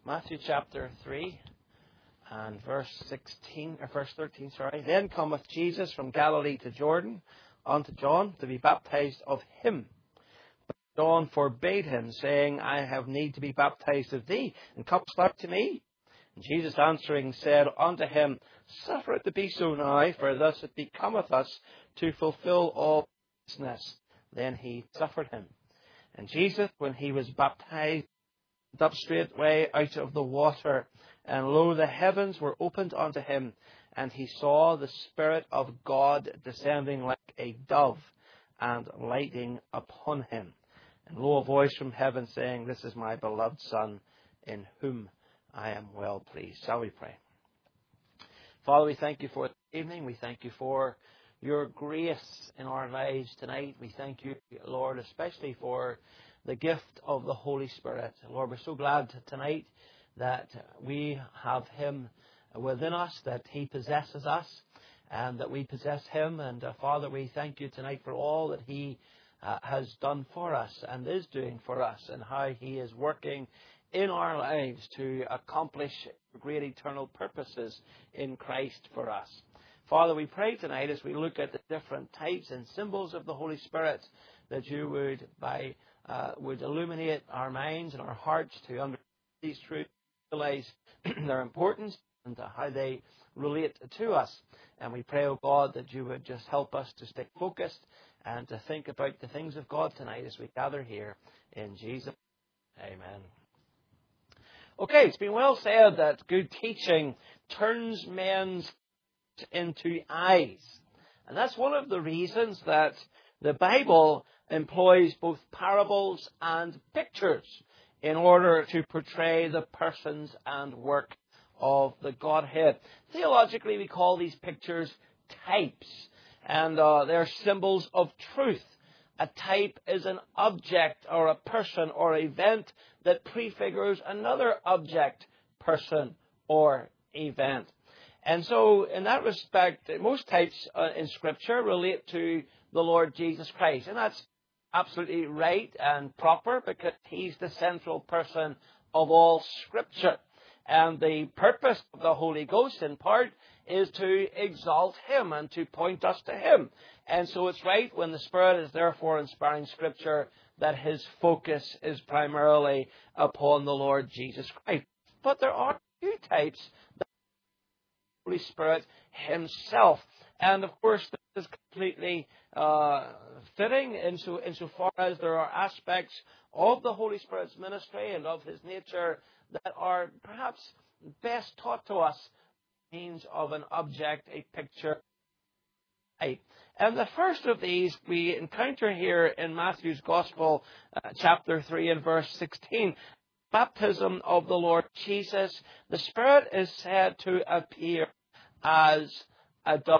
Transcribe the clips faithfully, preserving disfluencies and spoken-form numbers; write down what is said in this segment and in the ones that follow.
Matthew chapter three and verse sixteen, or verse thirteen, sorry. Then cometh Jesus from Galilee to Jordan unto John to be baptized of him. But John forbade him, saying, I have need to be baptized of thee, and comest thou to me? And Jesus answering said unto him, Suffer it to be so now, for thus it becometh us to fulfill all righteousness. Then he suffered him. And Jesus, when he was baptized, went up straightway out of the water, and lo, the heavens were opened unto him, and he saw the Spirit of God descending like a dove, and lighting upon him. And lo, a voice from heaven saying, This is my beloved Son, in whom I am well pleased. Shall we pray? Father, we thank you for the evening. We thank you for your grace in our lives tonight. We thank you, Lord, especially for the gift of the Holy Spirit. Lord, we're so glad tonight that we have him within us, that he possesses us, and that we possess him. And uh, Father, we thank you tonight for all that he uh, has done for us and is doing for us, and how he is working in our lives to accomplish great eternal purposes in Christ for us. Father, we pray tonight as we look at the different types and symbols of the Holy Spirit, that you would by uh, would illuminate our minds and our hearts to understand these truths, realize their importance and how they relate to us. And we pray, O God, that you would just help us to stay focused and to think about the things of God tonight as we gather here in Jesus. Amen. Okay, it's been well said that good teaching turns men's into eyes. And that's one of the reasons that the Bible employs both parables and pictures in order to portray the persons and work of the Godhead. Theologically, we call these pictures types, and uh, they're symbols of truth. A type is an object or a person or event that prefigures another object, person, or event. And so, in that respect, most types uh, in Scripture relate to the Lord Jesus Christ. And that's absolutely right and proper, because he's the central person of all Scripture. And the purpose of the Holy Ghost, in part, is to exalt him and to point us to him. And so it's right, when the Spirit is therefore inspiring Scripture, that his focus is primarily upon the Lord Jesus Christ. But there are two types that the Holy Spirit himself. And of course, this is completely uh, fitting inso, insofar as there are aspects of the Holy Spirit's ministry and of his nature that are perhaps best taught to us by means of an object, a picture. And the first of these we encounter here in Matthew's Gospel, uh, chapter three and verse sixteen. Baptism of the Lord Jesus. The Spirit is said to appear as a dove.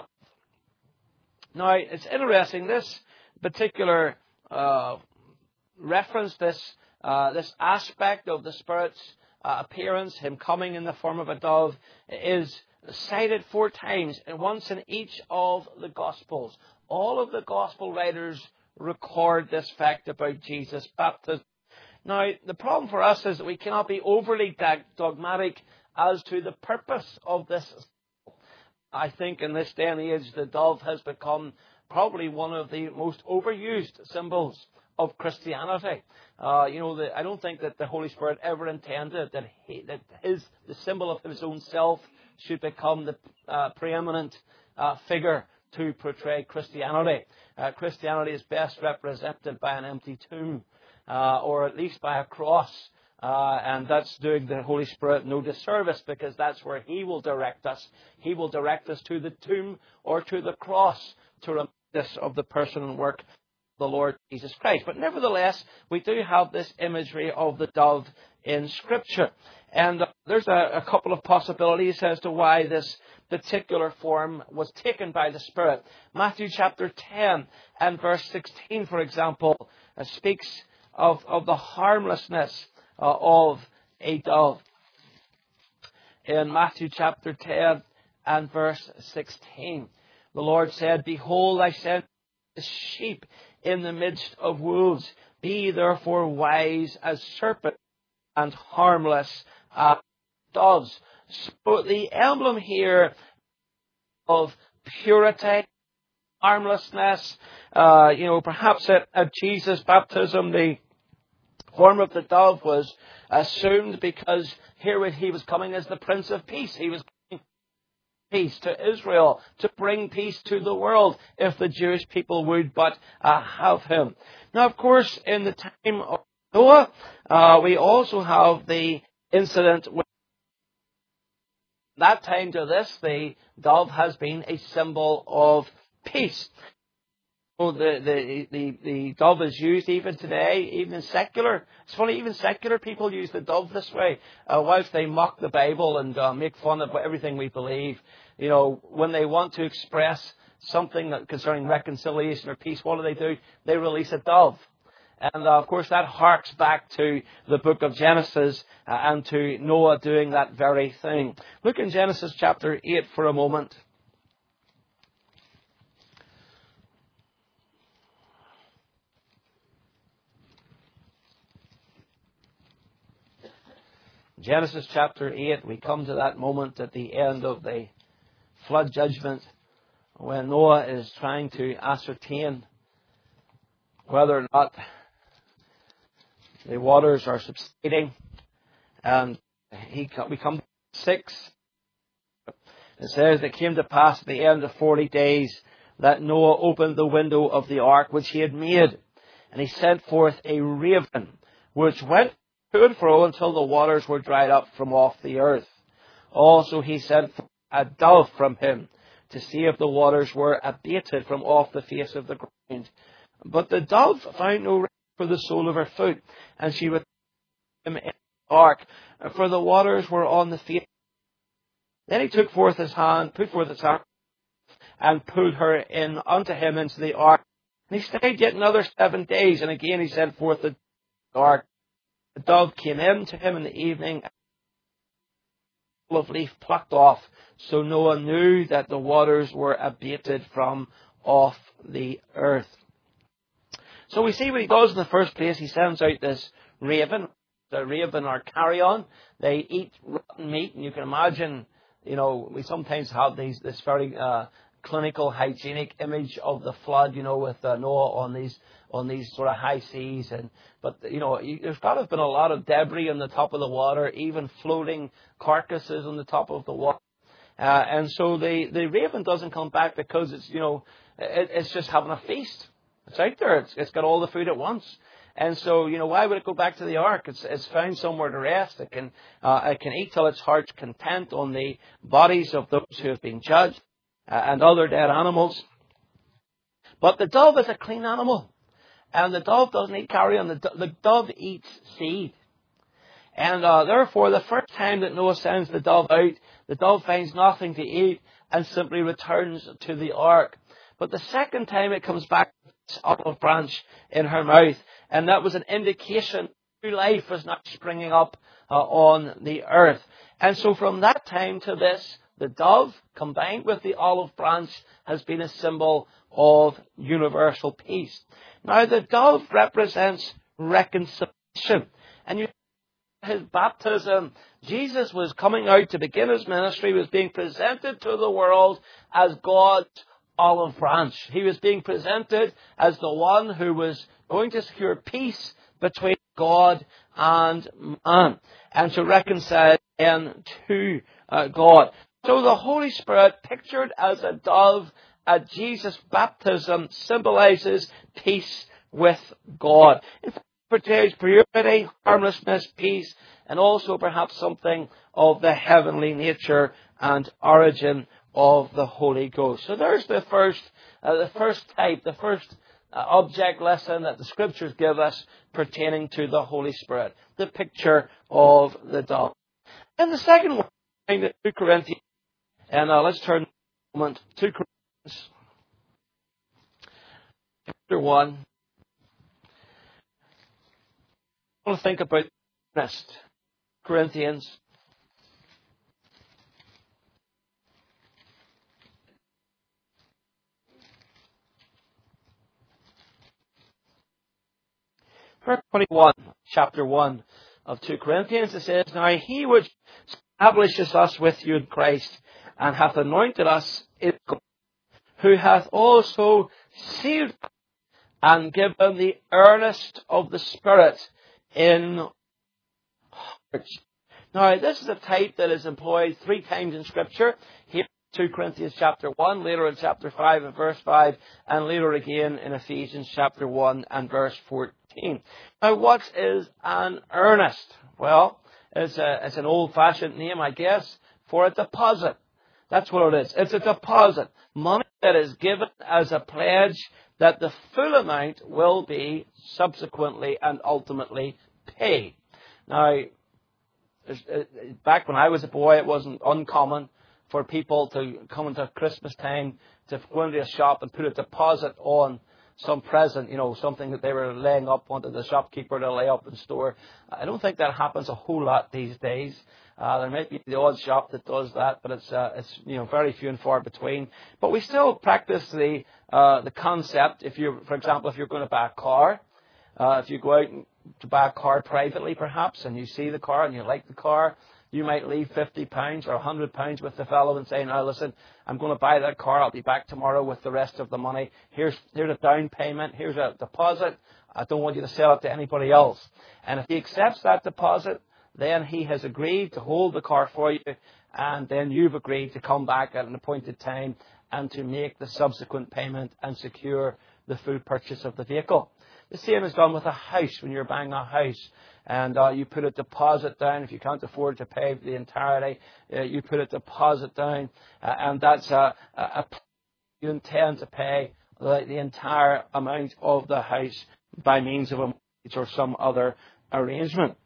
Now, it's interesting, this particular uh, reference, this uh, this aspect of the Spirit's uh, appearance, him coming in the form of a dove, is cited four times, and once in each of the Gospels. All of the Gospel writers record this fact about Jesus' baptism. Now, the problem for us is that we cannot be overly dogmatic as to the purpose of this. I think in this day and age, the dove has become probably one of the most overused symbols of Christianity. Uh, you know, the, I don't think that the Holy Spirit ever intended that he, that his the symbol of his own self should become the uh, preeminent uh, figure to portray Christianity. Uh, Christianity is best represented by an empty tomb, uh, or at least by a cross. Uh, and that's doing the Holy Spirit no disservice, because that's where he will direct us. He will direct us to the tomb or to the cross to remind us of the person and work of the Lord Jesus Christ. But nevertheless, we do have this imagery of the dove in Scripture. And uh, there's a, a couple of possibilities as to why this particular form was taken by the Spirit. Matthew chapter ten and verse sixteen, for example, uh, speaks of, of the harmlessness uh, of a dove. In Matthew chapter ten and verse sixteen, the Lord said, Behold, I send the sheep in the midst of wolves. Be therefore wise as serpents and harmless uh, doves. So the emblem here of purity, harmlessness, uh, you know, perhaps at, at Jesus' baptism, the form of the dove was assumed because here he was coming as the Prince of Peace. He was bringing peace to Israel, to bring peace to the world, if the Jewish people would but uh, have him. Now, of course, in the time of Noah, uh, we also have the incident with that time to this, the dove has been a symbol of peace. So the, the, the, the dove is used even today, even in secular. It's funny, even secular people use the dove this way. Uh, whilst they mock the Bible and uh, make fun of everything we believe, you know, when they want to express something concerning reconciliation or peace, what do they do? They release a dove. And uh, of course that harks back to the book of Genesis uh, and to Noah doing that very thing. Look in Genesis chapter eight for a moment. Genesis chapter eight, we come to that moment at the end of the flood judgment when Noah is trying to ascertain whether or not the waters are subsiding. And he, we come to six. It says, it came to pass at the end of forty days that Noah opened the window of the ark which he had made. And he sent forth a raven, which went to and fro until the waters were dried up from off the earth. Also he sent a dove from him to see if the waters were abated from off the face of the ground. But the dove found no rest for the sole of her foot, and she returned him in the ark, for the waters were on the face. Then he took forth his hand, put forth his hand, and pulled her in unto him into the ark. And he stayed yet another seven days, and again he sent forth the ark. The dove came in to him in the evening, and full of leaf plucked off. So Noah knew that the waters were abated from off the earth. So we see what he does in the first place. He sends out this raven. The raven are carrion. They eat rotten meat, and you can imagine, you know, we sometimes have these this very uh, clinical, hygienic image of the flood, you know, with uh, Noah on these on these sort of high seas. And but you know, you, there's got to have been a lot of debris on the top of the water, even floating carcasses on the top of the water. Uh, and so the the raven doesn't come back because it's you know it, it's just having a feast. It's out there. It's, it's got all the food at once. And so, you know, why would it go back to the ark? It's, it's found somewhere to rest. It can, uh, it can eat till its heart's content on the bodies of those who have been judged uh, and other dead animals. But the dove is a clean animal. And the dove doesn't eat carrion. The, the dove eats seed. And uh, therefore, the first time that Noah sends the dove out, the dove finds nothing to eat and simply returns to the ark. But the second time it comes back, olive branch in her mouth, and that was an indication new life was now springing up uh, on the earth. And so from that time to this, the dove combined with the olive branch has been a symbol of universal peace. Now the dove represents reconciliation, and you his baptism, Jesus was coming out to begin his ministry, was being presented to the world as God's olive branch. He was being presented as the one who was going to secure peace between God and man and to reconcile them to uh, God. So the Holy Spirit, pictured as a dove at Jesus' baptism, symbolizes peace with God. It portrays purity, harmlessness, peace, and also perhaps something of the heavenly nature and origin of the Holy Ghost. So there's the first, uh, the first type, the first uh, object lesson that the Scriptures give us pertaining to the Holy Spirit, the picture of the dove. And the second one, in two Corinthians, and uh, let's turn a moment to Corinthians, chapter one. I want to think about rest. Corinthians. Verse twenty-one, chapter one. of two Corinthians, it says, Now he which establishes us with you in Christ, and hath anointed us is God, who hath also sealed and given the earnest of the Spirit in hearts. Now, this is a type that is employed three times in Scripture. Here in two Corinthians chapter one, later in chapter five and verse five, and later again in Ephesians chapter one and verse fourteen. Now, what is an earnest? Well, it's, a, it's an old-fashioned name, I guess, for a deposit. That's what it is. It's a deposit. Money that is given as a pledge that the full amount will be subsequently and ultimately paid. Now, back when I was a boy, it wasn't uncommon for people to come into Christmas time to go into a shop and put a deposit on some present, you know, something that they were laying up, wanted the shopkeeper to lay up in store. I don't think that happens a whole lot these days. Uh, there might be the odd shop that does that, but it's uh, it's you know very few and far between. But we still practice the uh, the concept. If you, for example, if you're going to buy a car, uh, if you go out to buy a car privately, perhaps, and you see the car and you like the car, you might leave fifty pounds or one hundred pounds with the fellow and say, "Now listen, I'm going to buy that car. I'll be back tomorrow with the rest of the money. Here's here's a down payment. Here's a deposit. I don't want you to sell it to anybody else." And if he accepts that deposit, then he has agreed to hold the car for you, and then you've agreed to come back at an appointed time and to make the subsequent payment and secure the full purchase of the vehicle. The same is done with a house when you're buying a house, and uh, you put a deposit down. If you can't afford to pay the entirety, uh, you put a deposit down, uh, and that's a, a, a you intend to pay the, the entire amount of the house by means of a mortgage or some other arrangement.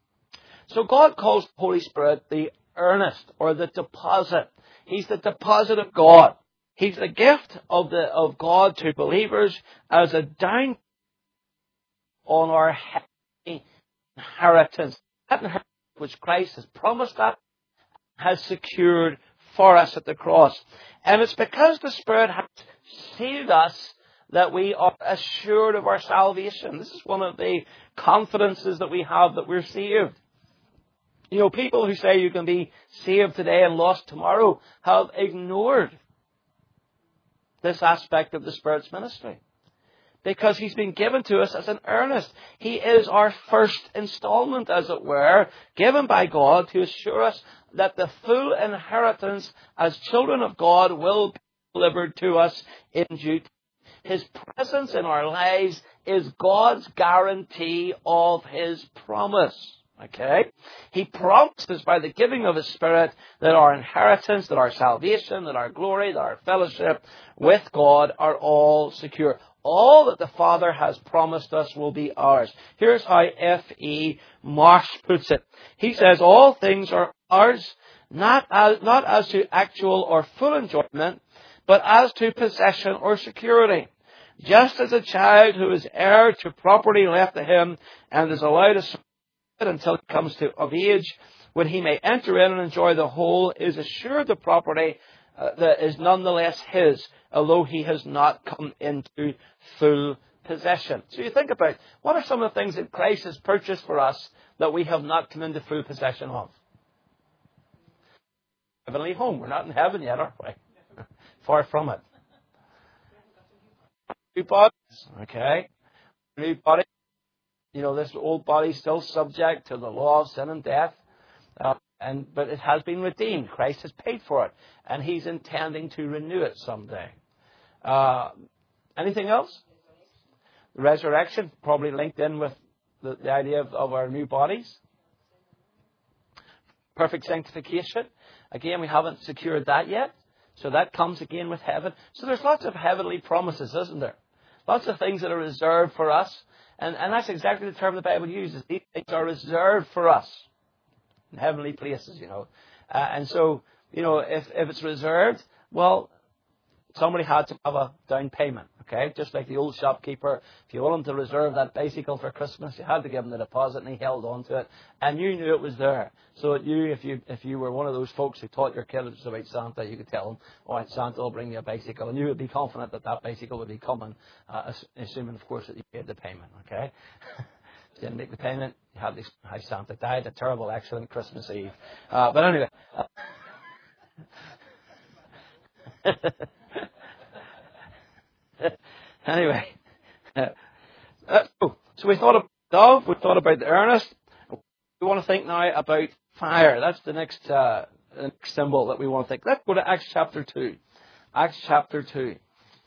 So God calls the Holy Spirit the earnest or the deposit. He's the deposit of God. He's the gift of the of God to believers as a down on our inheritance. That inheritance which Christ has promised us, has secured for us at the cross. And it's because the Spirit has sealed us that we are assured of our salvation. This is one of the confidences that we have that we're saved. You know, people who say you can be saved today and lost tomorrow have ignored this aspect of the Spirit's ministry. Because He's been given to us as an earnest. He is our first installment, as it were, given by God to assure us that the full inheritance as children of God will be delivered to us in due time. His presence in our lives is God's guarantee of His promise. Okay? He promises by the giving of His Spirit that our inheritance, that our salvation, that our glory, that our fellowship with God are all secure. All that the Father has promised us will be ours. Here's how F E Marsh puts it. He says, all things are ours, not as, not as to actual or full enjoyment, but as to possession or security. Just as a child who is heir to property left to him and is allowed to serve it until he comes to of age, when he may enter in and enjoy the whole, is assured the property uh, that is nonetheless his, although he has not come into full possession. So you think about, what are some of the things that Christ has purchased for us that we have not come into full possession of? Heavenly home. We're not in heaven yet, are we? Far from it. New bodies, okay? New body. You know, this old body is still subject to the law of sin and death. Uh, and but it has been redeemed. Christ has paid for it. And He's intending to renew it someday. Uh, anything else? The resurrection, probably linked in with the, the idea of, of our new bodies. Perfect sanctification. Again, we haven't secured that yet. So that comes again with heaven. So there's lots of heavenly promises, isn't there? Lots of things that are reserved for us. And, and that's exactly the term the Bible uses. These things are reserved for us in heavenly places, you know. Uh, and so, you know, if, if it's reserved, well, somebody had to have a down payment, okay? Just like the old shopkeeper, if you want him to reserve that bicycle for Christmas, you had to give him the deposit, and he held on to it, and you knew it was there. So that you, if you if you were one of those folks who taught your kids about Santa, you could tell them, all right, Santa will bring you a bicycle, and you would be confident that that bicycle would be coming, uh, assuming, of course, that you paid the payment, okay? Didn't make the payment. You had this how Santa died. A terrible accident Christmas Eve. Uh, but anyway. anyway. Uh, so, so we thought about dove. We thought about the earnest. We want to think now about fire. That's the next, uh, the next symbol that we want to think. Let's go to Acts chapter two. Acts chapter two.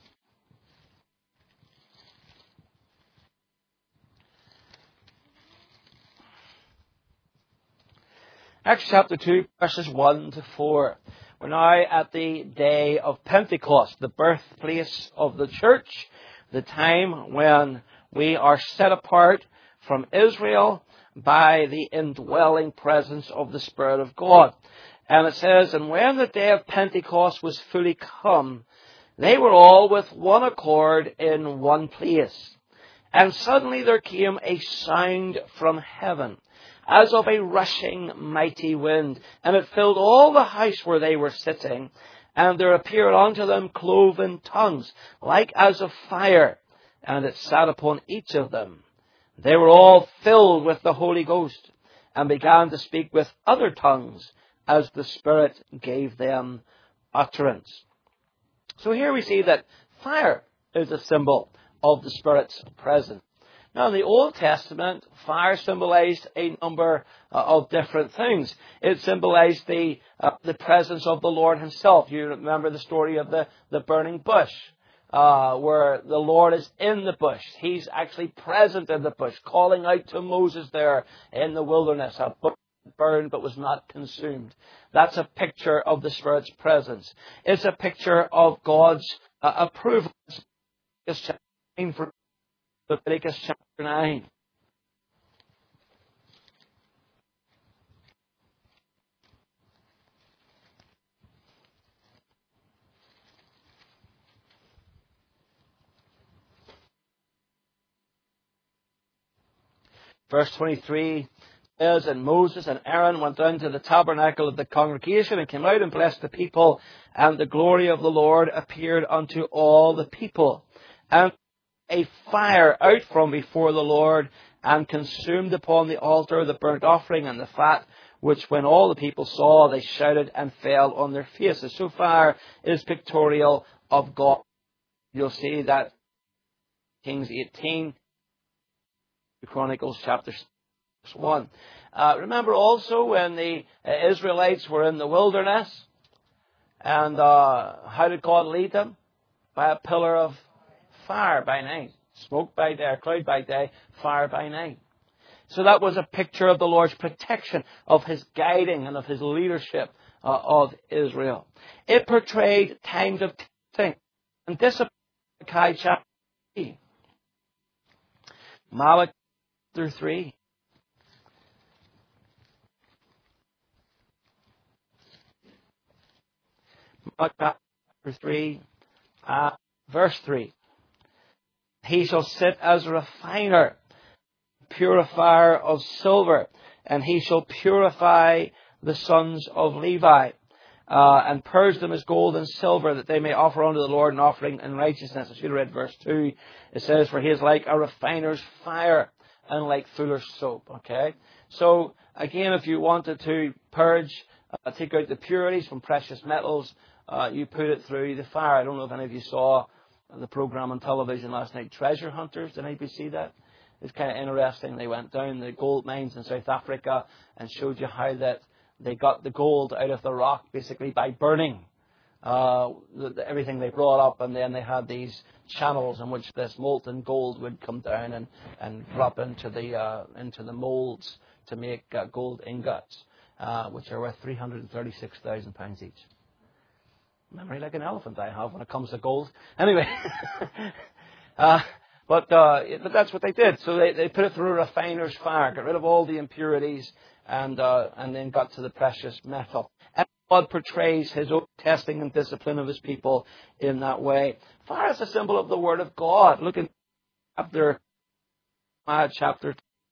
Acts chapter two, verses one to four. We're now at the day of Pentecost, the birthplace of the church, the time when we are set apart from Israel by the indwelling presence of the Spirit of God. And it says, and when the day of Pentecost was fully come, they were all with one accord in one place. And suddenly there came a sound from heaven, as of a rushing mighty wind, and it filled all the house where they were sitting. And there appeared unto them cloven tongues, like as of fire, and it sat upon each of them. They were all filled with the Holy Ghost, and began to speak with other tongues, as the Spirit gave them utterance. So here we see that fire is a symbol of the Spirit's presence. Now, in the Old Testament, fire symbolized a number uh, of different things. It symbolized the uh, the presence of the Lord Himself. You remember the story of the, the burning bush, uh, where the Lord is in the bush. He's actually present in the bush, calling out to Moses there in the wilderness. A bush burned but was not consumed. That's a picture of the Spirit's presence. It's a picture of God's uh, approval. For Leviticus chapter nine. Verse twenty-three says, and Moses and Aaron went down to the tabernacle of the congregation and came out and blessed the people, and the glory of the Lord appeared unto all the people. And a fire out from before the Lord, and consumed upon the altar the burnt offering and the fat, which when all the people saw, they shouted and fell on their faces. So fire is pictorial of God. You'll see that Kings eighteen, Chronicles chapter one. Uh, remember also when the uh, Israelites were in the wilderness, and uh, how did God lead them? By a pillar of fire by night. Smoke by day, cloud by day, fire by night. So that was a picture of the Lord's protection, of His guiding and of His leadership uh, of Israel. It portrayed times of testing and discipline. Malachi chapter three. Malachi chapter three. Malachi chapter three, uh, verse three. He shall sit as a refiner, purifier of silver, and he shall purify the sons of Levi, uh, and purge them as gold and silver, that they may offer unto the Lord an offering in righteousness. I should have read verse two. It says, for he is like a refiner's fire, and like fuller's soap. Okay? So, again, if you wanted to purge, uh, take out the purities from precious metals, uh, you put it through the fire. I don't know if any of you saw the program on television last night, Treasure Hunters. Did anybody see that? It's kind of interesting. They went down the gold mines in South Africa and showed you how that they got the gold out of the rock basically by burning uh, the, the, everything they brought up, and then they had these channels in which this molten gold would come down and, and drop into the uh, into the molds to make uh, gold ingots, uh, which are worth three hundred thirty-six thousand pounds each. Memory like an elephant I have when it comes to gold. Anyway, uh, but uh, but that's what they did. So they, they put it through a refiner's fire, got rid of all the impurities, and uh, and then got to the precious metal. And God portrays His own testing and discipline of His people in that way. Fire is a symbol of the Word of God. Look at chapter uh, chapter.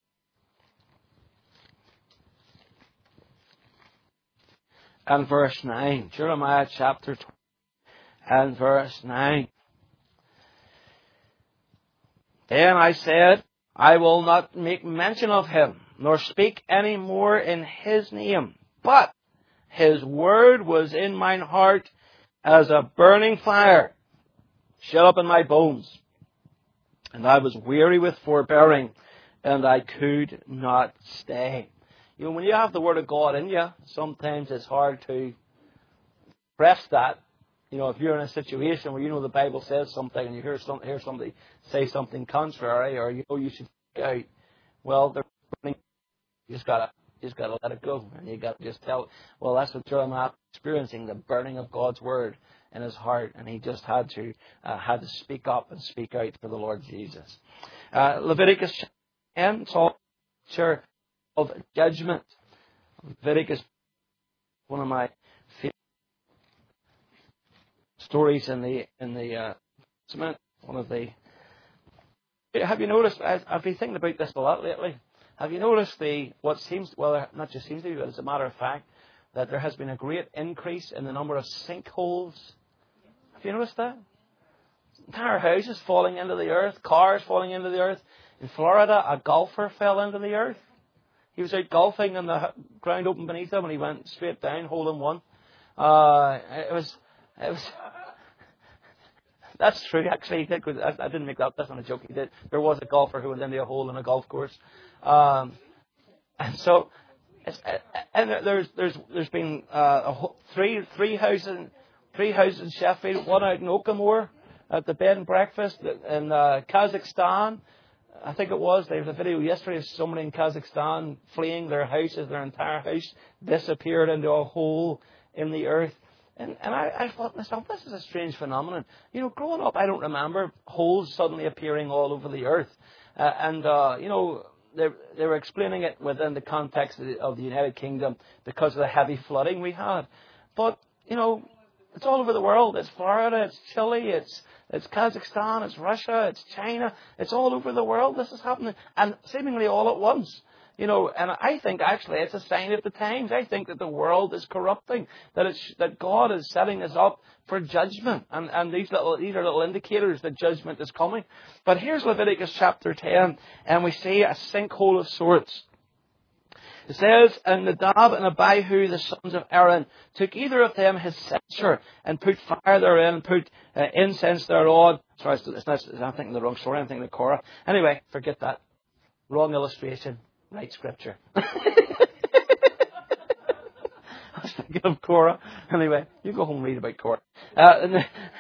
And verse nine. Jeremiah chapter twenty and verse nine. Then I said, I will not make mention of him, nor speak any more in his name. But his word was in mine heart as a burning fire, shut up in my bones. And I was weary with forbearing, and I could not stay. You know, when you have the Word of God in you, sometimes it's hard to press that. You know, if you're in a situation where you know the Bible says something and you hear, some, hear somebody say something contrary, or you know you should speak out, well, they're burning. You just gotta, you just gotta let it go, and you gotta just tell. Well, that's what Jeremiah experiencing, the burning of God's Word in his heart, and he just had to uh, had to speak up and speak out for the Lord Jesus. Uh, Leviticus ten, it's all a picture of judgment. Leviticus, one of my favorite stories in the in the uh, Testament. One of the. Have you noticed? I've been thinking about this a lot lately. Have you noticed the what seems well, not just seems to be, but as a matter of fact, that there has been a great increase in the number of sinkholes. Have you noticed that? Entire houses falling into the earth, cars falling into the earth. In Florida, a golfer fell into the earth. He was out golfing and the ground opened beneath him and he went straight down, hole in one. Uh, it was, it was, that's true actually. He did, I, I didn't make that, that's not a joke, he did. There was a golfer who went into a hole in a golf course. Um, and so, it's, and there's, there's, there's been, uh, a whole, three, three houses, three houses in Sheffield, one out in Oakamore at the bed and breakfast in, uh, Kazakhstan. I think it was. There was a video yesterday of somebody in Kazakhstan fleeing their houses, their entire house disappeared into a hole in the earth. And, and I, I thought to myself, this is a strange phenomenon. You know, growing up, I don't remember holes suddenly appearing all over the earth. Uh, and, uh, you know, they, they were explaining it within the context of the, of the United Kingdom because of the heavy flooding we had. But, you know, it's all over the world. It's Florida, it's Chile, it's It's Kazakhstan, it's Russia, it's China. It's all over the world. This is happening. And seemingly all at once. You know, and I think actually it's a sign of the times. I think that the world is corrupting. That it's, that God is setting us up for judgment. And, and these little, these are little indicators that judgment is coming. But here's Leviticus chapter ten. And we see a sinkhole of sorts. It says, and Nadab and Abihu, the sons of Aaron, took either of them his censer and put fire therein and put uh, incense thereon. Sorry, it's not, I'm thinking the wrong story. I'm thinking of Korah. Anyway, forget that. Wrong illustration. Right scripture. I was thinking of Korah. Anyway, you go home and read about Korah. Uh, and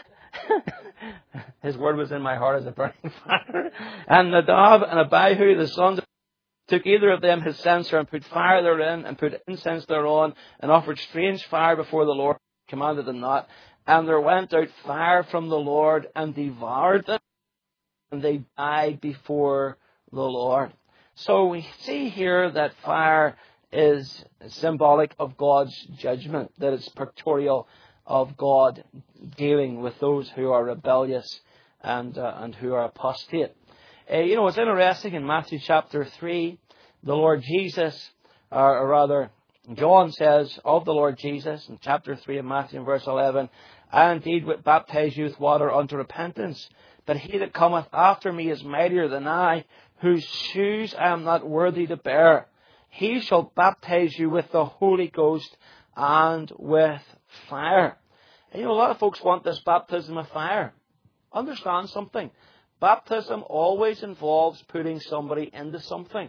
his word was in my heart as a burning fire. And Nadab and Abihu, the sons of took either of them his censer and put fire therein and put incense thereon and offered strange fire before the Lord, commanded them not. And there went out fire from the Lord and devoured them, and they died before the Lord. So we see here that fire is symbolic of God's judgment, that it's pictorial of God dealing with those who are rebellious and uh, and who are apostate. Uh, you know, it's interesting in Matthew chapter three, the Lord Jesus, or, or rather, John says of the Lord Jesus in chapter three of Matthew and verse eleven, I indeed would baptize you with water unto repentance, but he that cometh after me is mightier than I, whose shoes I am not worthy to bear. He shall baptize you with the Holy Ghost and with fire. And, you know, a lot of folks want this baptism of fire. Understand something. Baptism always involves putting somebody into something.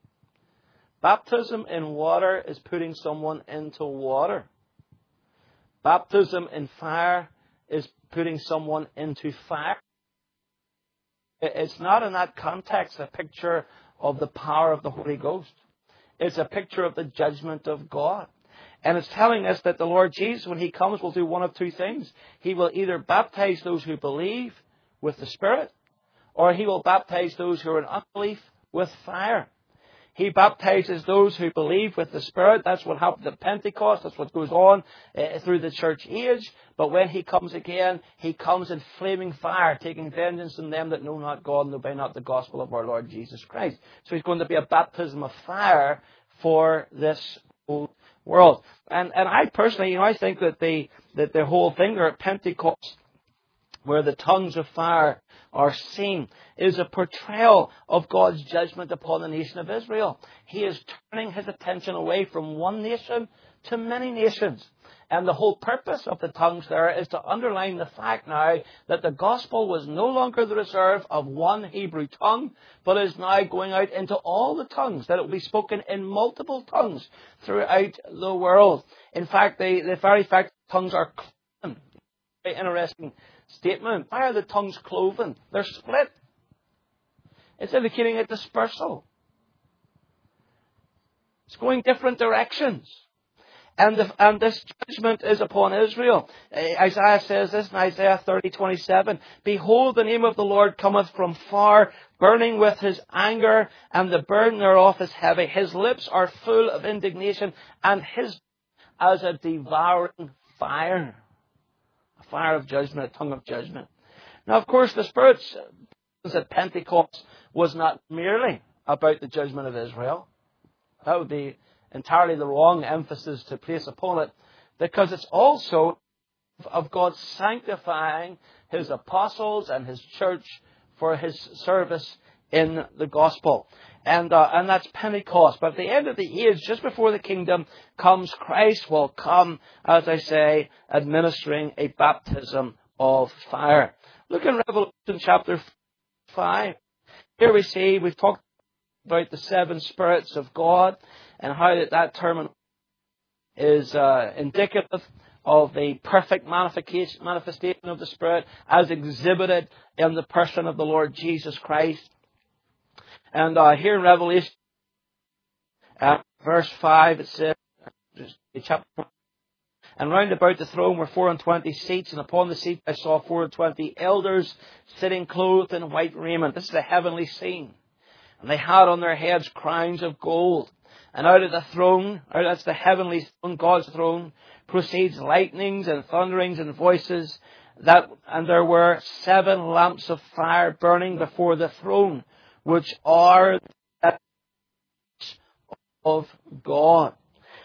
Baptism in water is putting someone into water. Baptism in fire is putting someone into fire. It's not in that context a picture of the power of the Holy Ghost. It's a picture of the judgment of God. And it's telling us that the Lord Jesus, when He comes, will do one of two things. He will either baptize those who believe with the Spirit, or He will baptize those who are in unbelief with fire. He baptizes those who believe with the Spirit. That's what happened at Pentecost. That's what goes on uh, through the church age. But when He comes again, He comes in flaming fire, taking vengeance on them that know not God and obey not the gospel of our Lord Jesus Christ. So He's going to be a baptism of fire for this whole world. And and I personally, you know, I think that the that the whole thing there at Pentecost where the tongues of fire are seen, is a portrayal of God's judgment upon the nation of Israel. He is turning his attention away from one nation to many nations. And the whole purpose of the tongues there is to underline the fact now that the gospel was no longer the reserve of one Hebrew tongue, but is now going out into all the tongues, that it will be spoken in multiple tongues throughout the world. In fact, the, the very fact that tongues are cloven, very interesting statement. Why are the tongues cloven? They're split. It's indicating a dispersal. It's going different directions. And, the, and this judgment is upon Israel. Isaiah says this in Isaiah thirty twenty-seven. Behold, the name of the Lord cometh from far, burning with his anger, and the burden thereof is heavy. His lips are full of indignation, and his as a devouring fire. A fire of judgment, a tongue of judgment. Now, of course, the Spirit's at Pentecost was not merely about the judgment of Israel. That would be entirely the wrong emphasis to place upon it, because it's also of God sanctifying his apostles and his church for his service in the gospel. And uh, and that's Pentecost. But at the end of the age, just before the kingdom comes, Christ will come, as I say, administering a baptism of fire. Look in Revelation chapter five. Here we see, we've talked about the seven spirits of God, and how that, that term is uh, indicative of the perfect manifestation, manifestation of the Spirit as exhibited in the person of the Lord Jesus Christ. And uh, here in Revelation, uh, verse five, it says, chapter, and round about the throne were four and twenty seats, and upon the seats I saw four and twenty elders sitting clothed in white raiment. This is a heavenly scene. And they had on their heads crowns of gold. And out of the throne, out that's the heavenly throne, God's throne, proceeds lightnings and thunderings and voices. That, and there were seven lamps of fire burning before the throne, which are the of God.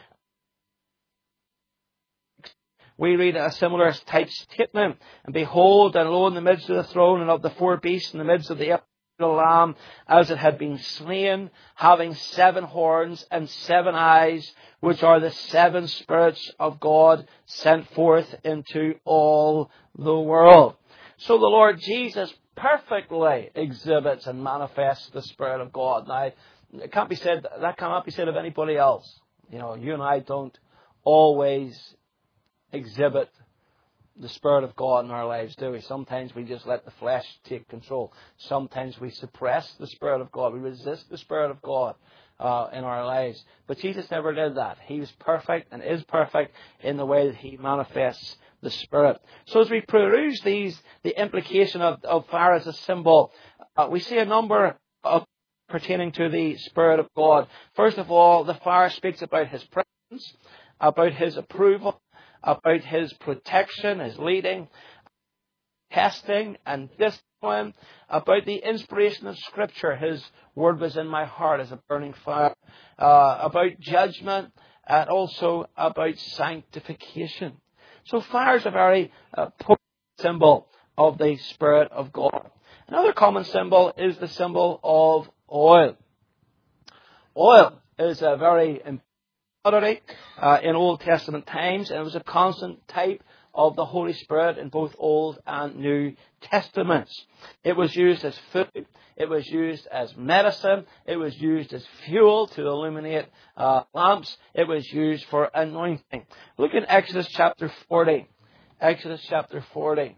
We read a similar type statement. And behold, and lo, in the midst of the throne and of the four beasts, in the midst of the the Lamb, as it had been slain, having seven horns and seven eyes, which are the seven spirits of God sent forth into all the world. So the Lord Jesus perfectly exhibits and manifests the Spirit of God. Now, it can't be said, that cannot be said of anybody else. You know, you and I don't always exhibit the Spirit of God in our lives, do we? Sometimes we just let the flesh take control. Sometimes we suppress the Spirit of God. We resist the Spirit of God uh, in our lives. But Jesus never did that. He was perfect and is perfect in the way that He manifests the Spirit. So as we peruse these, the implication of, of fire as a symbol, uh, we see a number of pertaining to the Spirit of God. First of all, the fire speaks about His presence, about His approval, about His protection, His leading, testing and discipline, about the inspiration of Scripture. His word was in my heart as a burning fire, uh, about judgment, and also about sanctification. So fire is a very uh, potent symbol of the Spirit of God. Another common symbol is the symbol of oil. Oil is a very important Uh, in Old Testament times, and it was a constant type of the Holy Spirit in both Old and New Testaments. It was used as food, it was used as medicine, it was used as fuel to illuminate uh, lamps, it was used for anointing. Look in Exodus chapter forty. Exodus chapter forty.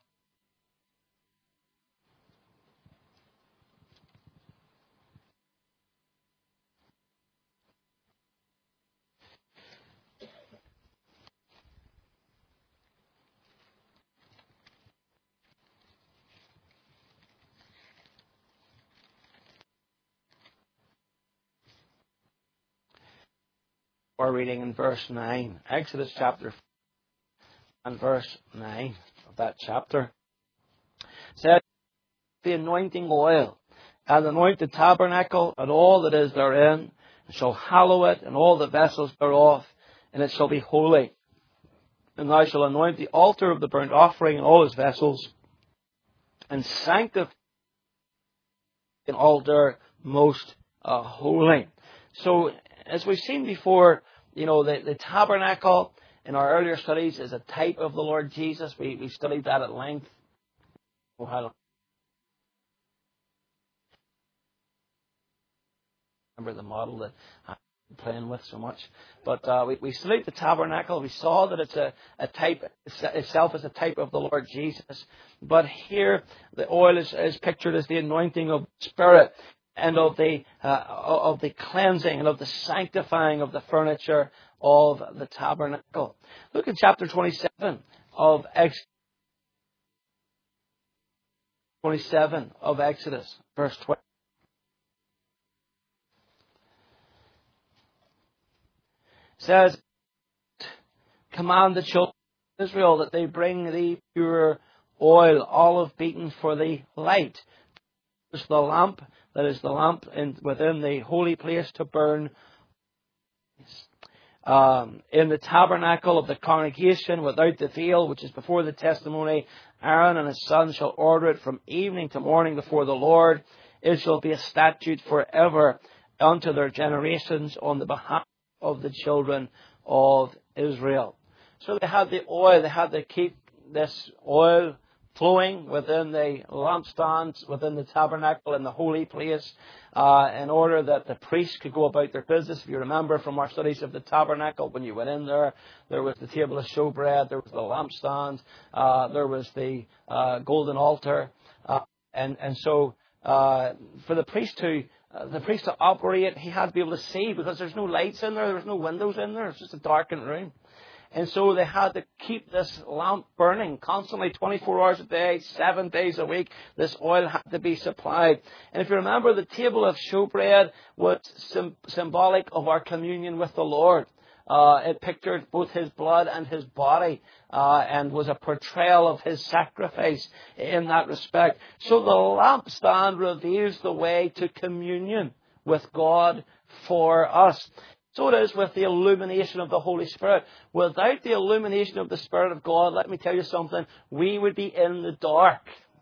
We're reading in verse nine. Exodus chapter four and verse nine of that chapter. It says, the anointing oil, and anoint the tabernacle and all that is therein, and shall hallow it and all the vessels thereof, and it shall be holy. And thou shalt anoint the altar of the burnt offering and all his vessels, and sanctify an altar most uh, holy. So, as we've seen before, you know, the, the tabernacle in our earlier studies is a type of the Lord Jesus. We we studied that at length. Oh, remember the model that I'm playing with so much. But uh, we, we studied the tabernacle. We saw that it's a, a type, itself as a type of the Lord Jesus. But here, the oil is, is pictured as the anointing of the Spirit and of the, uh, of the cleansing and of the sanctifying of the furniture of the tabernacle. Look at chapter twenty-seven of Exodus. twenty-seven of Exodus, verse twelve. Says, command the children of Israel that they bring thee pure oil, olive beaten for the light. There's the lamp, that is the lamp in, within the holy place to burn. Um, in the tabernacle of the congregation without the veil, which is before the testimony, Aaron and his sons shall order it from evening to morning before the Lord. It shall be a statute forever unto their generations on the behalf of the children of Israel. So they had the oil, they had to keep this oil flowing within the lampstands, within the tabernacle in the holy place, uh, in order that the priests could go about their business. If you remember from our studies of the tabernacle, when you went in there, there was the table of showbread, there was the lampstand, uh, there was the uh, golden altar, uh, and, and so uh, for the priest to Uh, the priest to operate, he had to be able to see, because there's no lights in there, there's no windows in there, it's just a darkened room. And so they had to keep this lamp burning constantly, twenty-four hours a day, seven days a week. This oil had to be supplied. And if you remember, the table of showbread was sim- symbolic of our communion with the Lord. Uh, it pictured both his blood and his body, uh, and was a portrayal of his sacrifice in that respect. So the lampstand reveals the way to communion with God for us. So it is with the illumination of the Holy Spirit. Without the illumination of the Spirit of God, let me tell you something, we would be in the dark.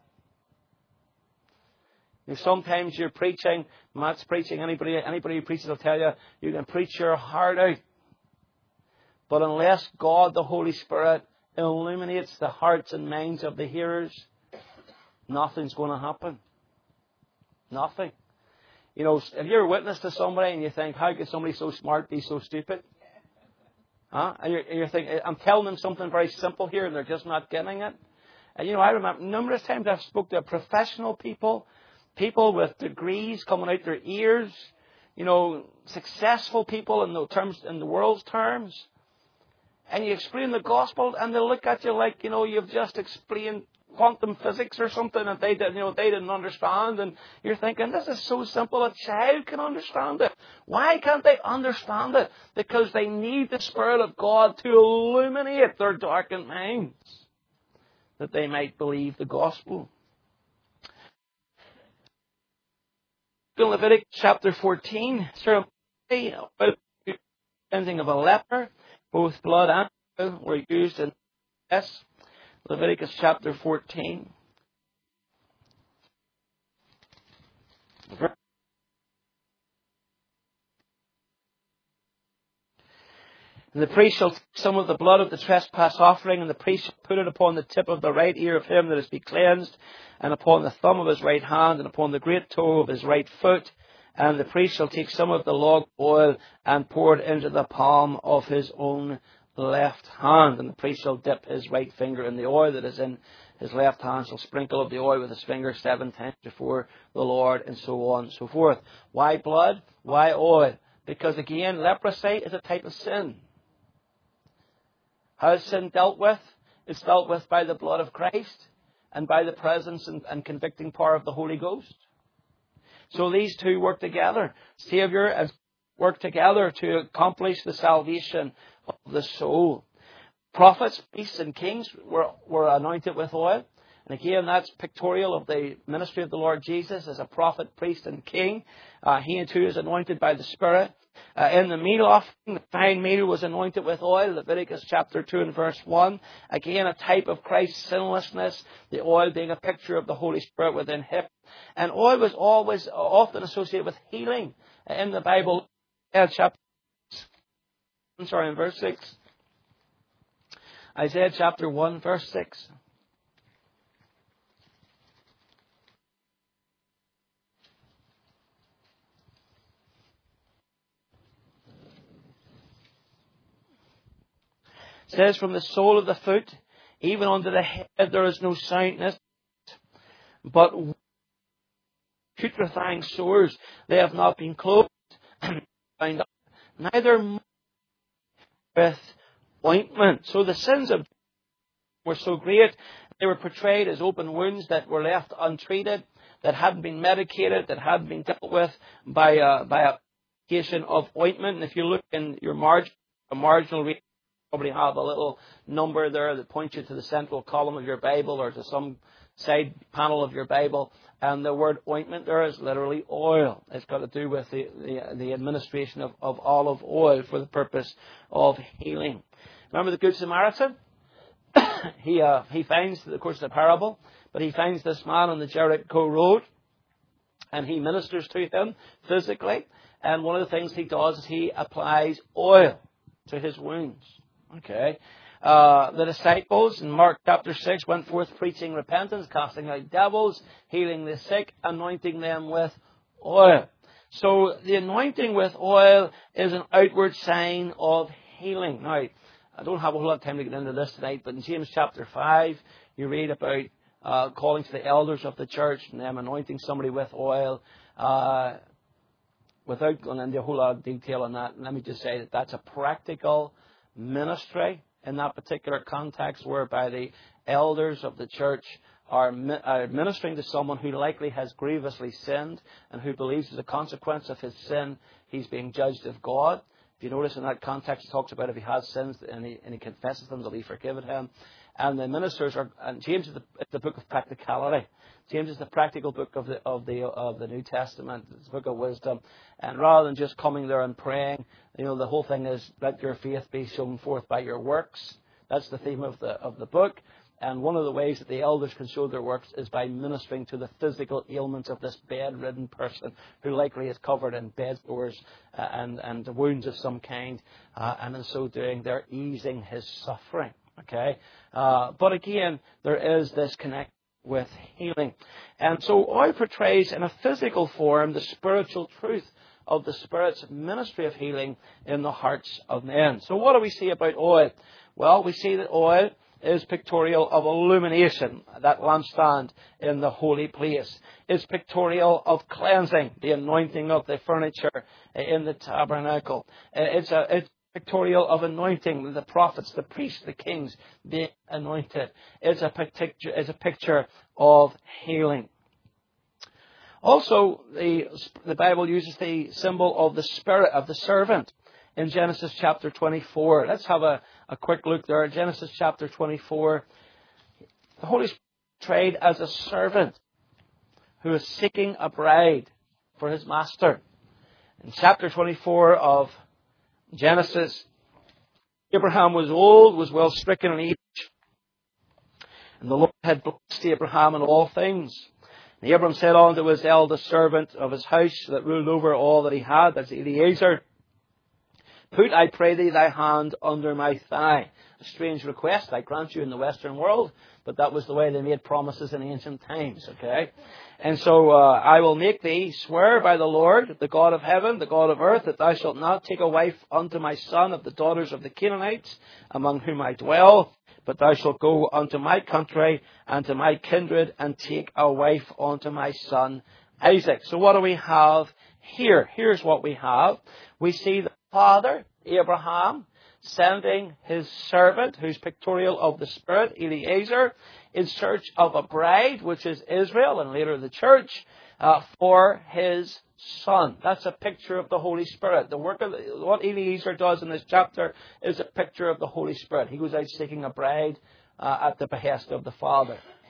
You know, sometimes you're preaching, Matt's preaching, anybody, anybody who preaches will tell you, you can preach your heart out. But unless God, the Holy Spirit, illuminates the hearts and minds of the hearers, nothing's going to happen. Nothing. You know, if you're a witness to somebody and you think, how could somebody so smart be so stupid? Huh? And you're, and you're thinking, I'm telling them something very simple here and they're just not getting it. And you know, I remember numerous times I've spoken to professional people, people with degrees coming out their ears, you know, successful people in the terms, in the world's terms. And you explain the gospel, and they look at you like, you know, you've just explained quantum physics or something that they did, you know, they didn't understand. And you're thinking, this is so simple, a child can understand it. Why can't they understand it? Because they need the Spirit of God to illuminate their darkened minds, that they might believe the gospel. In Leviticus chapter fourteen, ceremony of cleansing of a leper. Both blood and oil were used in this. Leviticus chapter fourteen. And the priest shall take some of the blood of the trespass offering, and the priest shall put it upon the tip of the right ear of him that is be cleansed, and upon the thumb of his right hand, and upon the great toe of his right foot. And the priest shall take some of the log oil and pour it into the palm of his own left hand. And the priest shall dip his right finger in the oil that is in his left hand, shall sprinkle of the oil with his finger seven times before the Lord, and so on and so forth. Why blood? Why oil? Because again, leprosy is a type of sin. How is sin dealt with? It's dealt with by the blood of Christ and by the presence and, and convicting power of the Holy Ghost. So these two work together. Saviour and work together to accomplish the salvation of the soul. Prophets, priests and kings were, were anointed with oil. And again, that's pictorial of the ministry of the Lord Jesus as a prophet, priest, and king. Uh, he too is anointed by the Spirit. Uh, in the meal offering, the fine meal was anointed with oil, Leviticus chapter two and verse one. Again, a type of Christ's sinlessness, the oil being a picture of the Holy Spirit within him. And oil was always often associated with healing. In the Bible, Isaiah chapter, I'm sorry, in verse six. Isaiah chapter one, verse six. It says, from the sole of the foot, even unto the head, there is no soundness, but putrefying sores, they have not been closed, neither with ointment. So the sins of were so great, they were portrayed as open wounds that were left untreated, that hadn't been medicated, that hadn't been dealt with by a, by a application of ointment. And if you look in your margin, a marginal reading, probably have a little number there that points you to the central column of your Bible or to some side panel of your Bible. And the word ointment there is literally oil. It's got to do with the, the, the administration of, of olive oil for the purpose of healing. Remember the Good Samaritan? he uh, he finds, of course, the parable, but he finds this man on the Jericho road and he ministers to him physically. And one of the things he does is he applies oil to his wounds. Okay. Uh, the disciples in Mark chapter six went forth preaching repentance, casting out devils, healing the sick, anointing them with oil. So the anointing with oil is an outward sign of healing. Now, I don't have a whole lot of time to get into this tonight, but in James chapter five, you read about uh, calling to the elders of the church and them anointing somebody with oil. Uh, without going into a whole lot of detail on that, let me just say that that's a practical ministry in that particular context, whereby the elders of the church are ministering to someone who likely has grievously sinned and who believes as a consequence of his sin he's being judged of God. If you notice in that context, it talks about if he has sins and he, and he confesses them, they'll be forgiven him. And the ministers are, and James is the, the book of practicality. James is the practical book of the of the of the New Testament. It's a book of wisdom. And rather than just coming there and praying, you know, the whole thing is let your faith be shown forth by your works. That's the theme of the of the book. And one of the ways that the elders can show their works is by ministering to the physical ailments of this bedridden person who likely is covered in bed sores uh, and, and wounds of some kind. Uh, and in so doing, they're easing his suffering. Okay? Uh, but again, there is this connection with healing. And so oil portrays in a physical form the spiritual truth of the Spirit's ministry of healing in the hearts of men. So what do we see about oil? Well, we see that oil is pictorial of illumination, that lampstand in the holy place. It's pictorial of cleansing, the anointing of the furniture in the tabernacle. It's a it's pictorial of anointing the prophets, the priests, the kings being anointed. It's a picture, it's a picture of healing. Also, the the Bible uses the symbol of the spirit of the servant in Genesis chapter twenty-four. Let's have a, a quick look there. Genesis chapter twenty-four. The Holy Spirit is portrayed as a servant who is seeking a bride for his master. In chapter twenty-four of Genesis, Abraham was old, was well stricken in age, and the Lord had blessed Abraham in all things. And Abraham said unto his eldest servant of his house that ruled over all that he had, that's Eliezer, put, I pray thee, thy hand under my thigh. A strange request, I grant you, in the Western world, but that was the way they made promises in ancient times, okay? And so uh, I will make thee swear by the Lord, the God of heaven, the God of earth, that thou shalt not take a wife unto my son of the daughters of the Canaanites, among whom I dwell, but thou shalt go unto my country and to my kindred and take a wife unto my son Isaac. So what do we have here? Here's what we have. We see the father, Abraham, sending his servant, who's pictorial of the Spirit, Eliezer, in search of a bride, which is Israel and later the church, uh, for his son. That's a picture of the Holy Spirit. The work of the, what Eliezer does in this chapter is a picture of the Holy Spirit. He goes out seeking a bride uh, at the behest of the Father.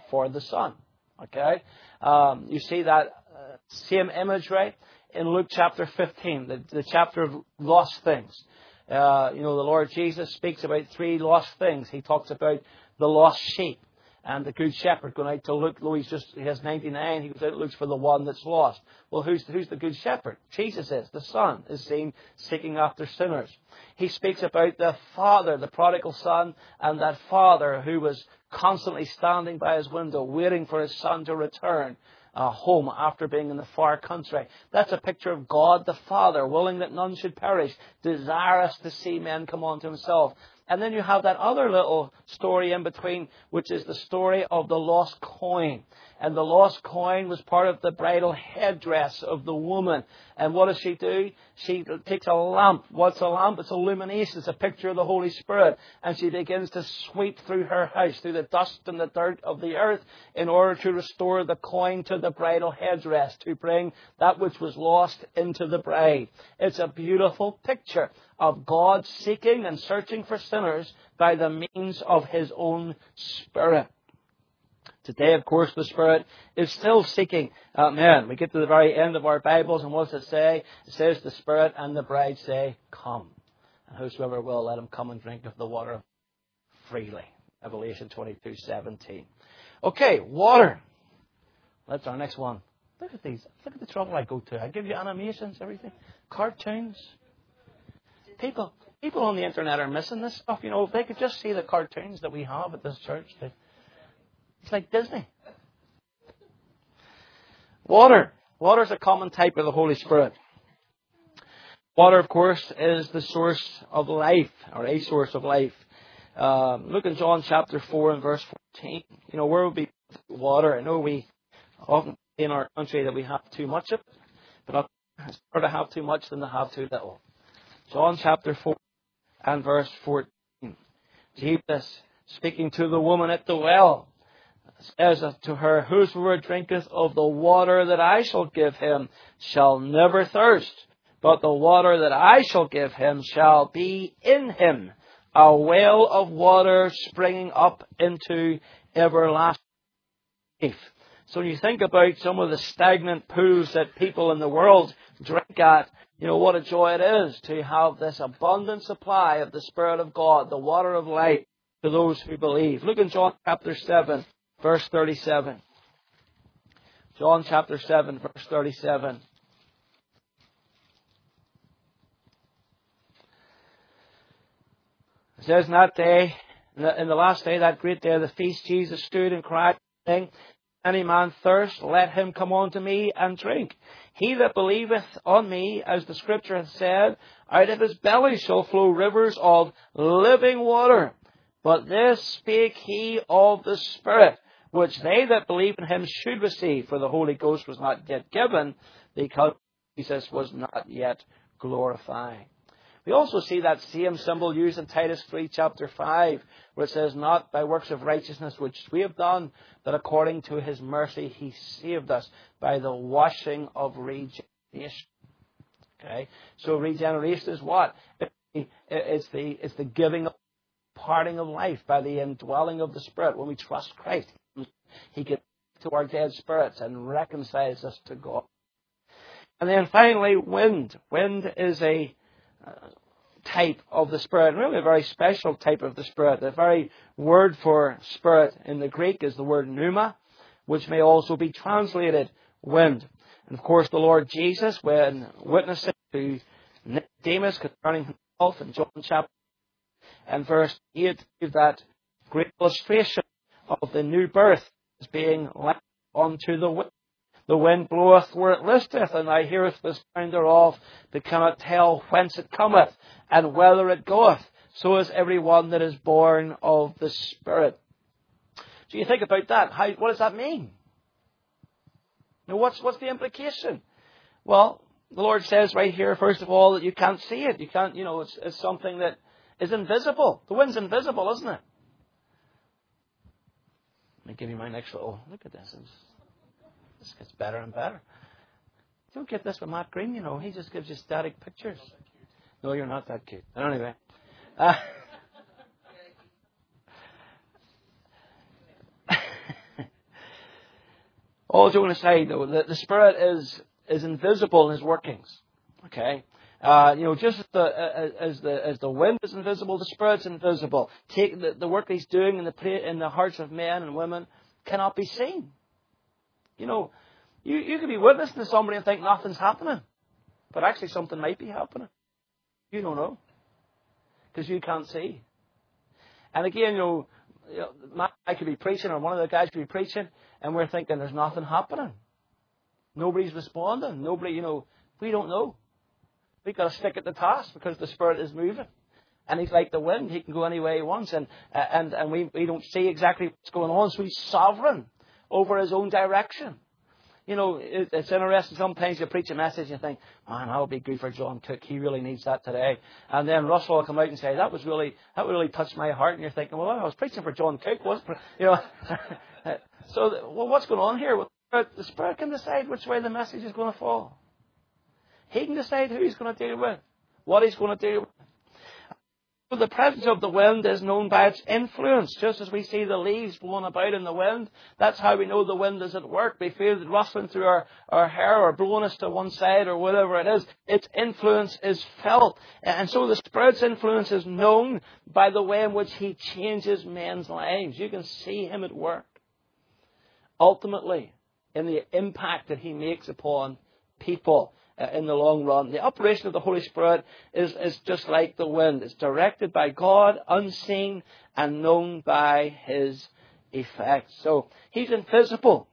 for the Son. Okay? Um, you see that uh, same imagery in Luke chapter fifteen, the, the chapter of lost things. Uh, you know, the Lord Jesus speaks about three lost things. He talks about the lost sheep and the good shepherd going out to look. Though he's just, he has ninety-nine, he goes out and looks for the one that's lost. Well, who's, who's the good shepherd? Jesus is. The Son is seen seeking after sinners. He speaks about the Father, the prodigal son, and that Father who was constantly standing by his window, waiting for his Son to return uh, home after being in the far country. That's a picture of God the Father, willing that none should perish, desirous to see men come unto himself. And then you have that other little story in between, which is the story of the lost coin. And the lost coin was part of the bridal headdress of the woman. And what does she do? She takes a lamp. What's a lamp? It's illumination. It's a picture of the Holy Spirit. And she begins to sweep through her house, through the dust and the dirt of the earth, in order to restore the coin to the bridal headdress, to bring that which was lost into the bride. It's a beautiful picture of God seeking and searching for sinners by the means of His own Spirit. Today, of course, the Spirit is still seeking uh, men. We get to the very end of our Bibles, and what does it say? It says the Spirit and the bride say, "Come. And whosoever will, let him come and drink of the water freely." Revelation twenty-two seventeen. Okay, water. That's our next one. Look at these. Look at the trouble I go to. I give you animations, everything. Cartoons. People people on the internet are missing this stuff. You know, if they could just see the cartoons that we have at this church, they, it's like Disney. Water. Water is a common type of the Holy Spirit. Water, of course, is the source of life, or a source of life. Um, look in John chapter four and verse fourteen. You know, where would be water? I know we often in our country that we have too much of it, but it's better to have too much than to have too little. John chapter four and verse fourteen. Jesus, speaking to the woman at the well, says to her, "Whosoever drinketh of the water that I shall give him shall never thirst, but the water that I shall give him shall be in him a well of water springing up into everlasting life." So when you think about some of the stagnant pools that people in the world drink at, you know, what a joy it is to have this abundant supply of the Spirit of God, the water of life, to those who believe. Look in John chapter seven, verse thirty-seven. John chapter seven, verse thirty-seven. It says, "In that day, in the, in the last day, that great day of the feast, Jesus stood and cried, saying, Any man thirst, let him come unto me and drink. He that believeth on me, as the Scripture hath said, out of his belly shall flow rivers of living water. But this spake he of the Spirit, which they that believe in him should receive. For the Holy Ghost was not yet given, because Jesus was not yet glorified." We also see that same symbol used in Titus three, chapter five, where it says, "Not by works of righteousness which we have done, but according to His mercy He saved us by the washing of regeneration." Okay, so regeneration is what? It's the it's the giving, parting of life by the indwelling of the Spirit. When we trust Christ, He gets to our dead spirits and reconciles us to God. And then finally, wind. Wind is a Uh, type of the Spirit, and really a very special type of the Spirit. The very word for Spirit in the Greek is the word pneuma, which may also be translated wind. And of course, the Lord Jesus, when witnessing to Nicodemus concerning himself in John chapter and verse eight, gave that great illustration of the new birth as being like unto the wind. The wind bloweth where it listeth, and thou hearest the sound thereof, but cannot tell whence it cometh, and whither it goeth. So is every one that is born of the Spirit. So you think about that. How, what does that mean? Now, what's, what's the implication? Well, the Lord says right here, first of all, that you can't see it. You can't, you know, it's, it's something that is invisible. The wind's invisible, isn't it? Let me give you my next little, look at this. It's, This gets better and better. You don't get this with Matt Green, you know. He just gives you static pictures. No, you're not that cute. But anyway. Uh, all joking aside, though, the, the Spirit is is invisible in His workings. Okay, uh, you know, just as the as the as the wind is invisible, the Spirit's invisible. Take the, the work He's doing in the in the hearts of men and women cannot be seen. You know, you you could be witnessing to somebody and think nothing's happening, but actually something might be happening. You don't know because you can't see. And again, you know, you know, I could be preaching, or one of the guys could be preaching, and we're thinking there's nothing happening. Nobody's responding. Nobody, you know, we don't know. We've got to stick at the task because the Spirit is moving. And He's like the wind. He can go any way He wants. And uh, and, and we, we don't see exactly what's going on. So He's sovereign over His own direction. You know, it, it's interesting. Sometimes you preach a message and you think, man, that would be good for John Cook. He really needs that today. And then Russell will come out and say, that was really, that really touched my heart. And you're thinking, well, I was preaching for John Cook, wasn't it? You know, so well, what's going on here? Well, the Spirit can decide which way the message is going to fall. He can decide who He's going to deal with, what He's going to deal with. So the presence of the wind is known by its influence. Just as we see the leaves blowing about in the wind, that's how we know the wind is at work. We feel it rustling through our, our hair or blowing us to one side or whatever it is. Its influence is felt. And so the Spirit's influence is known by the way in which He changes men's lives. You can see Him at work. Ultimately, in the impact that He makes upon people. Uh, in the long run. The operation of the Holy Spirit is, is just like the wind. It's directed by God, unseen, and known by His effects. So, He's invisible.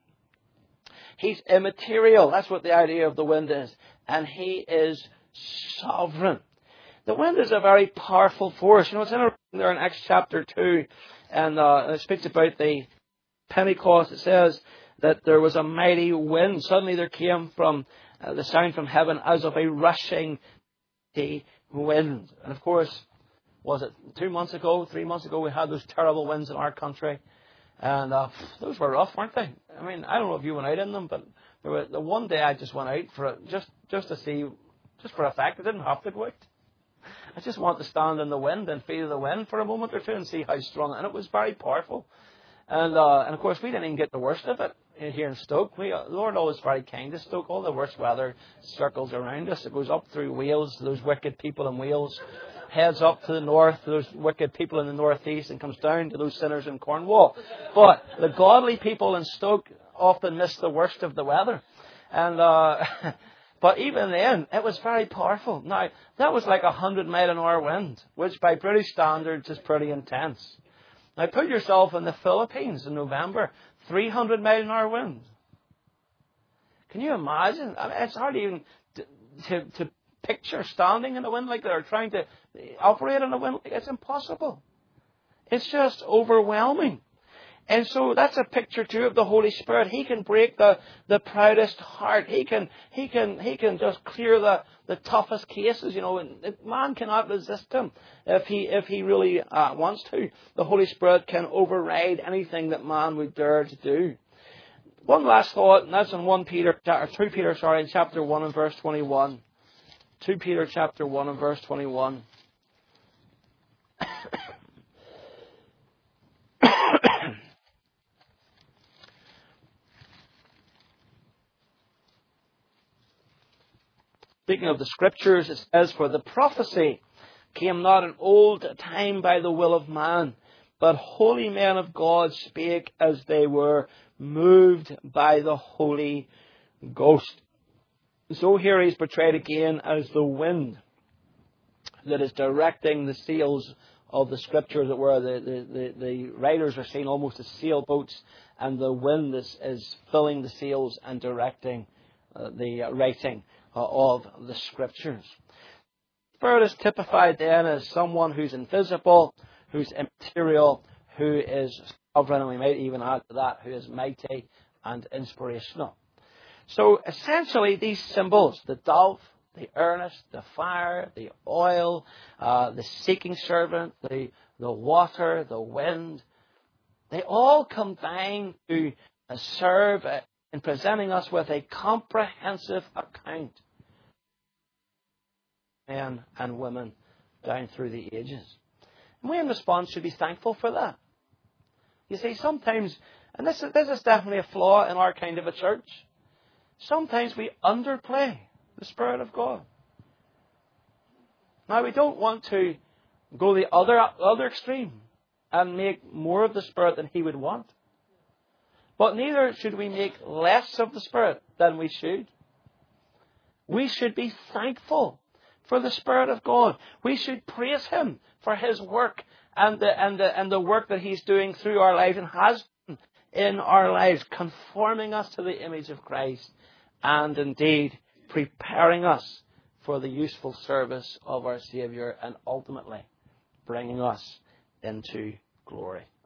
He's immaterial. That's what the idea of the wind is. And He is sovereign. The wind is a very powerful force. You know, it's interesting there in Acts chapter two, and uh, it speaks about the Pentecost. It says that there was a mighty wind. Suddenly there came from Uh, the sound from heaven as of a rushing sea wind. And of course, was it two months ago, three months ago, we had those terrible winds in our country. And uh, those were rough, weren't they? I mean, I don't know if you went out in them, but there were, the one day I just went out for it, just, just to see, just for a fact. I didn't have to go out. I just wanted to stand in the wind and feel the wind for a moment or two and see how strong. And it was very powerful. And, uh, and of course, we didn't even get the worst of it here in Stoke. We, uh, the Lord always very kind to Stoke. All the worst weather circles around us. It goes up through Wales, those wicked people in Wales, heads up to the north, those wicked people in the northeast, and comes down to those sinners in Cornwall. But the godly people in Stoke often miss the worst of the weather. And uh, but even then, it was very powerful. Now, that was like a hundred mile an hour wind, which by British standards is pretty intense. Now put yourself in the Philippines in November, three hundred mile an hour wind. Can you imagine? I mean, it's hard even to, to, to picture standing in a wind like that or trying to operate in a wind. It's impossible. It's just overwhelming. And so that's a picture too of the Holy Spirit. He can break the, the proudest heart. He can he can he can just clear the, the toughest cases. You know, and man cannot resist Him if he if he really uh, wants to. The Holy Spirit can override anything that man would dare to do. One last thought, and that's in one Peter or two Peter, sorry, in chapter one and verse twenty-one. Two Peter chapter one and verse twenty-one. Speaking of the Scriptures, it says, "For the prophecy came not in old time by the will of man, but holy men of God spake as they were moved by the Holy Ghost." So here he's portrayed again as the wind that is directing the sails of the Scripture, as it were. The, the, the, the writers are seen almost as sailboats, and the wind is, is filling the sails and directing uh, the uh, writing of the Scriptures. The Spirit is typified then as someone who's invisible, who's immaterial, who is sovereign, and we might even add to that, who is mighty and inspirational. So essentially these symbols, the dove, the earnest, the fire, the oil, uh, the seeking servant, the, the water, the wind, they all combine to uh, serve uh, in presenting us with a comprehensive account of men and women down through the ages. And we in response should be thankful for that. You see, sometimes And this is, this is definitely a flaw in our kind of a church. Sometimes we underplay the Spirit of God. Now, we don't want to go the other, other extreme and make more of the Spirit than He would want. But neither should we make less of the Spirit than we should. We should be thankful for the Spirit of God. We should praise Him for His work and the, and the, and the work that He's doing through our lives and has done in our lives, conforming us to the image of Christ and indeed preparing us for the useful service of our Saviour and ultimately bringing us into glory.